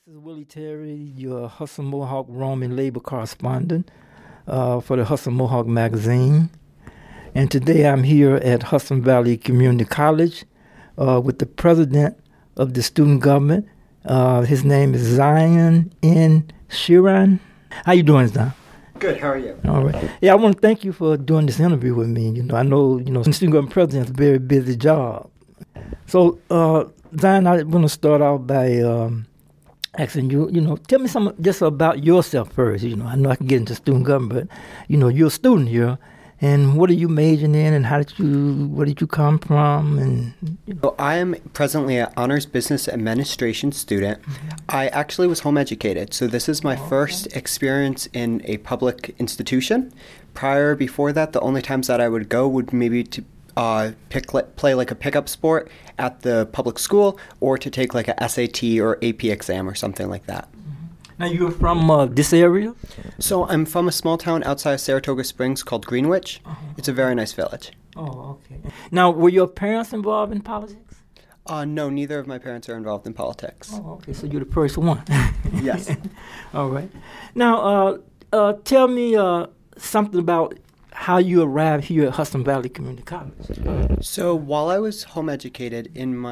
This is Willie Terry, your Hudson Mohawk Roman labor correspondent for the Hudson Mohawk magazine. And today I'm here at Hudson Valley Community College with the president of the student government. His name is Zion N. Sheeran. How you doing, Zion? Good. How are you? All right. Yeah, I want to thank you for doing this interview with me. I know, student government president is a very busy job. So, Zion, I want to start out by asking you, tell me something just about yourself first. I know I can get into student government, but, you're a student here. And what are you majoring in, and where did you come from? So I am presently an honors business administration student. Mm-hmm. I actually was home educated, so this is my first experience in a public institution. Before that, the only times that I would go would maybe to play like a pickup sport at the public school, or to take like a SAT or AP exam or something like that. Now, you're from this area? So I'm from a small town outside of Saratoga Springs called Greenwich. It's a very nice village. Oh, okay. Now, were your parents involved in politics? No, neither of my parents are involved in politics. Oh, okay. So you're the first one. Yes. All right. Now, tell me something about how you arrived here at Hudson Valley Community College. So while I was home educated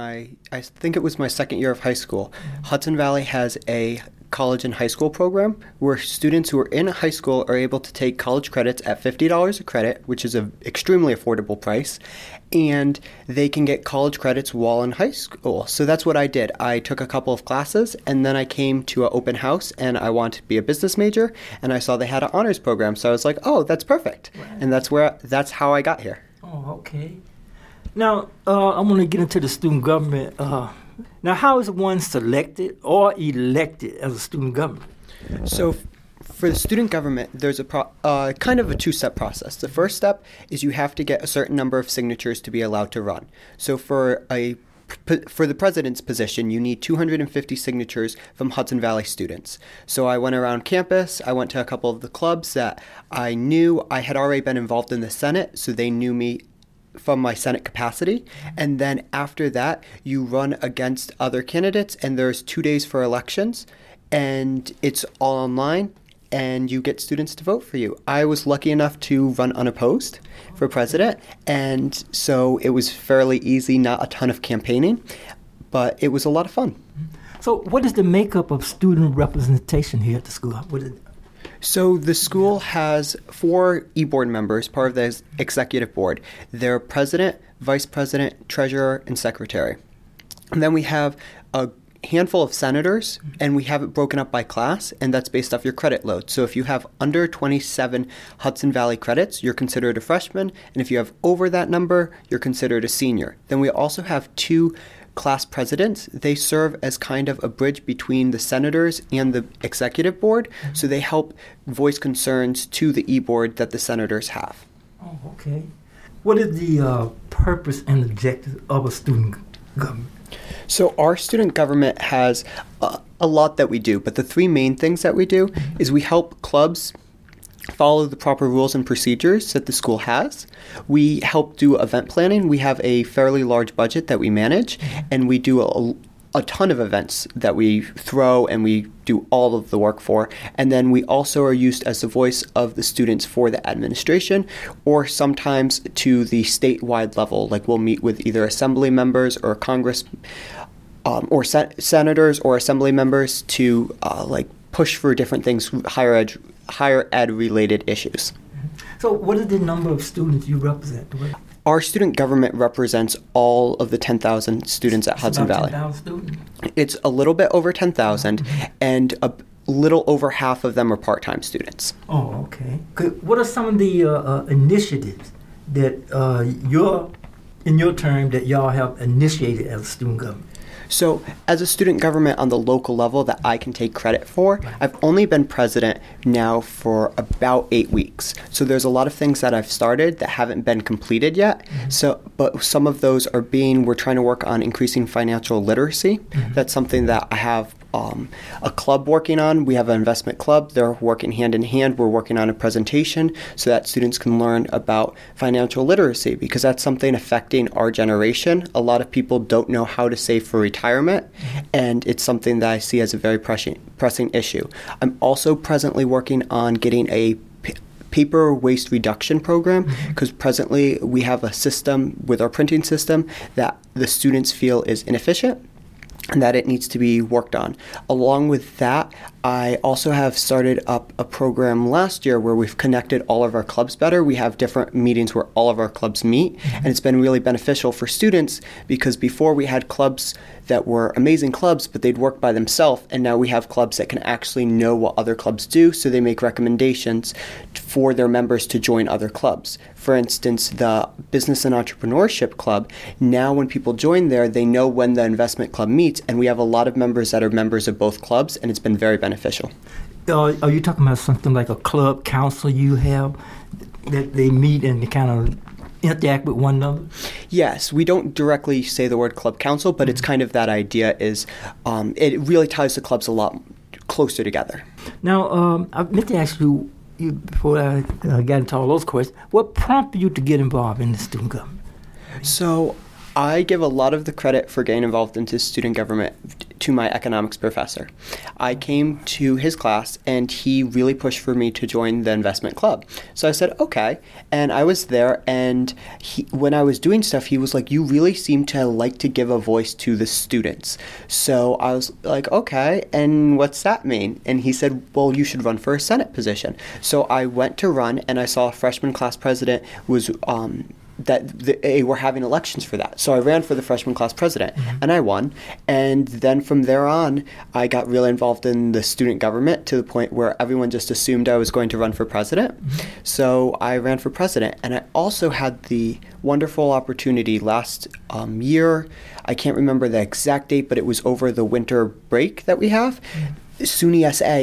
I think it was my second year of high school, Hudson Valley has a college and high school program where students who are in high school are able to take college credits at $50 a credit, which is an extremely affordable price, and they can get college credits while in high school. So that's what I did. I took a couple of classes, and then I came to an open house, and I wanted to be a business major, and I saw they had an honors program, so I was like, oh, that's perfect. Right. And that's how I got here. Oh, okay. Now, I'm going to get into the student government. Now, how is one selected or elected as a student government? So for the student government, there's a kind of a two-step process. The first step is you have to get a certain number of signatures to be allowed to run. So for the president's position, you need 250 signatures from Hudson Valley students. So I went around campus. I went to a couple of the clubs that I knew. I had already been involved in the Senate, so they knew me from my Senate capacity. And then after that, you run against other candidates, and there's 2 days for elections, and it's all online, and you get students to vote for you. I was lucky enough to run unopposed for president, and so it was fairly easy, not a ton of campaigning, but it was a lot of fun. So what is the makeup of student representation here at the school? So the school has 4 e-board members, part of the executive board. They're president, vice president, treasurer, and secretary. And then we have a handful of senators, and we have it broken up by class, and that's based off your credit load. So if you have under 27 Hudson Valley credits, you're considered a freshman, and if you have over that number, you're considered a senior. Then we also have 2 class presidents. They serve as kind of a bridge between the senators and the executive board, so they help voice concerns to the e-board that the senators have. Oh, okay. What is the purpose and objective of a student government? So our student government has a lot that we do, but the 3 main things that we do is we help clubs follow the proper rules and procedures that the school has. We help do event planning. We have a fairly large budget that we manage, and we do a ton of events that we throw and we do all of the work for. And then we also are used as the voice of the students for the administration, or sometimes to the statewide level. Like we'll meet with either assembly members or Congress or senators or assembly members to push for different things, higher ed related issues. So what is the number of students you represent? Our student government represents all of the 10,000 students at Hudson Valley. 10,000 students? It's a little bit over 10,000, and a little over half of them are part-time students. Oh, okay. What are some of the initiatives that in your term that y'all have initiated as a student government? So as a student government on the local level that I can take credit for, I've only been president now for about 8 weeks. So there's a lot of things that I've started that haven't been completed yet. But some of those we're trying to work on increasing financial literacy. That's something that I have a club working on. We have an investment club. They're working hand in hand. We're working on a presentation so that students can learn about financial literacy, because that's something affecting our generation. A lot of people don't know how to save for retirement, and it's something that I see as a very pressing issue. I'm also presently working on getting a paper waste reduction program, because presently we have a system with our printing system that the students feel is inefficient and that it needs to be worked on. Along with that, I also have started up a program last year where we've connected all of our clubs better. We have different meetings where all of our clubs meet, and it's been really beneficial for students, because before we had clubs that were amazing clubs, but they'd work by themselves, and now we have clubs that can actually know what other clubs do, so they make recommendations for their members to join other clubs. For instance, the Business and Entrepreneurship Club, now when people join there, they know when the investment club meets, and we have a lot of members that are members of both clubs, and it's been very beneficial. Are you talking about something like a club council you have that they meet and they kind of interact with one another? Yes, we don't directly say the word club council, but it's kind of that idea is it really ties the clubs a lot closer together. Now, I meant to ask you before I got into all those questions, what prompted you to get involved in the student government? So I give a lot of the credit for getting involved into student government to my economics professor. I came to his class and he really pushed for me to join the investment club. So I said, okay. And I was there, and when I was doing stuff, he was like, you really seem to like to give a voice to the students. So I was like, okay, and what's that mean? And he said, well, you should run for a Senate position. So I went to run, and I saw a freshman class president was that they were having elections for that. So I ran for the freshman class president, and I won. And then from there on, I got really involved in the student government to the point where everyone just assumed I was going to run for president. So I ran for president. And I also had the wonderful opportunity last year, I can't remember the exact date, but it was over the winter break that we have. SUNY SA,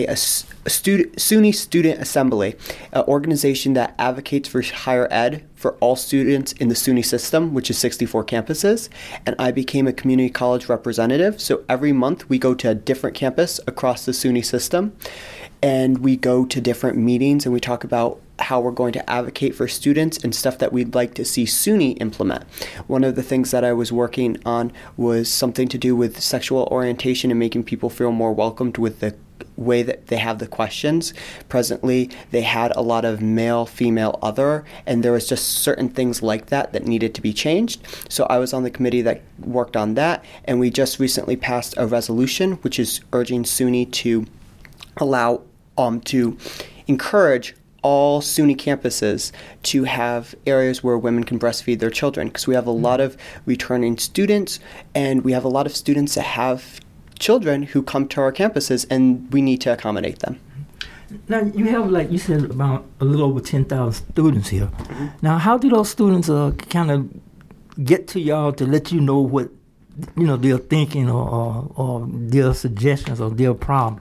SUNY Student Assembly, an organization that advocates for higher ed for all students in the SUNY system, which is 64 campuses, and I became a community college representative. So every month we go to a different campus across the SUNY system, and we go to different meetings and we talk about how we're going to advocate for students and stuff that we'd like to see SUNY implement. One of the things that I was working on was something to do with sexual orientation and making people feel more welcomed with the way that they have the questions. Presently, they had a lot of male, female, other, and there was just certain things like that that needed to be changed. So I was on the committee that worked on that, and we just recently passed a resolution which is urging SUNY to allow, to encourage all SUNY campuses to have areas where women can breastfeed their children, because we have a lot of returning students, and we have a lot of students that have children who come to our campuses, and we need to accommodate them. Now, you have, like you said, about a little over 10,000 students here. Now, how do those students kind of get to y'all to let you know what, they're thinking or their suggestions or their problems?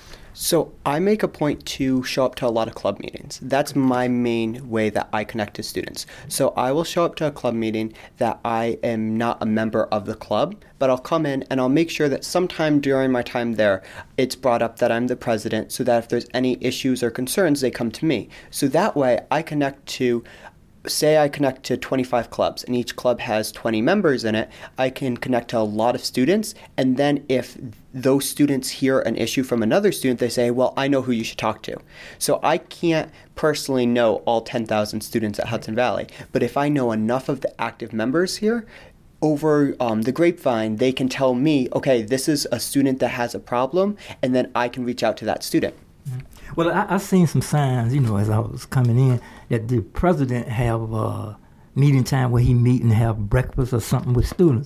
So I make a point to show up to a lot of club meetings. That's my main way that I connect to students. So I will show up to a club meeting that I am not a member of the club, but I'll come in and I'll make sure that sometime during my time there, it's brought up that I'm the president, so that if there's any issues or concerns, they come to me. So that way I connect to, say I connect to 25 clubs and each club has 20 members in it, I can connect to a lot of students, and then if those students hear an issue from another student, they say, well, I know who you should talk to. So I can't personally know all 10,000 students at Hudson Valley, but if I know enough of the active members here, over the grapevine, they can tell me, okay, this is a student that has a problem, and then I can reach out to that student. Well, I seen some signs, as I was coming in, that the president have a meeting time where he meet and have breakfast or something with students.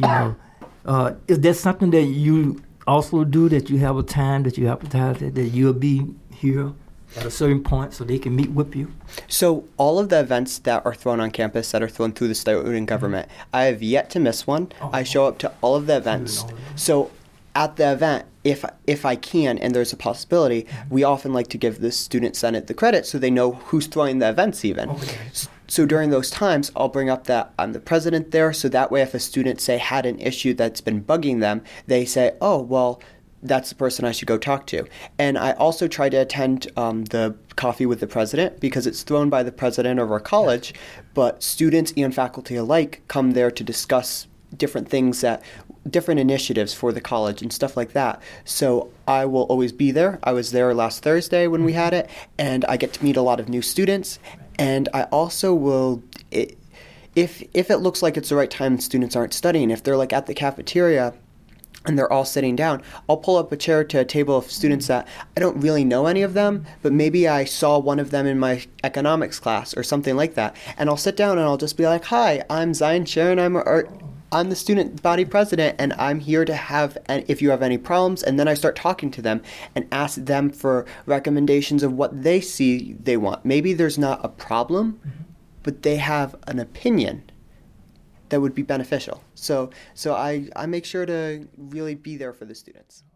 Is that something that you also do, that you have a time that you advertise that you'll be here at a certain point so they can meet with you? So all of the events that are thrown on campus that are thrown through the student government, I have yet to miss one. I show up to all of the events. So at the event, if I can and there's a possibility, we often like to give the student senate the credit so they know who's throwing the events even. Okay. So during those times, I'll bring up that I'm the president there, so that way if a student, say, had an issue that's been bugging them, they say, oh, well, that's the person I should go talk to. And I also try to attend the coffee with the president because it's thrown by the president of our college, but students and faculty alike come there to discuss different things, different initiatives for the college and stuff like that. So I will always be there. I was there last Thursday when we had it, and I get to meet a lot of new students. And I also will, if it looks like it's the right time and students aren't studying, if they're like at the cafeteria and they're all sitting down, I'll pull up a chair to a table of students that I don't really know any of them, but maybe I saw one of them in my economics class or something like that. And I'll sit down and I'll just be like, "Hi, I'm Zion Sharon. I'm the student body president, and I'm here to have, if you have any problems." And then I start talking to them and ask them for recommendations of what they see they want. Maybe there's not a problem, but they have an opinion that would be beneficial. So I make sure to really be there for the students.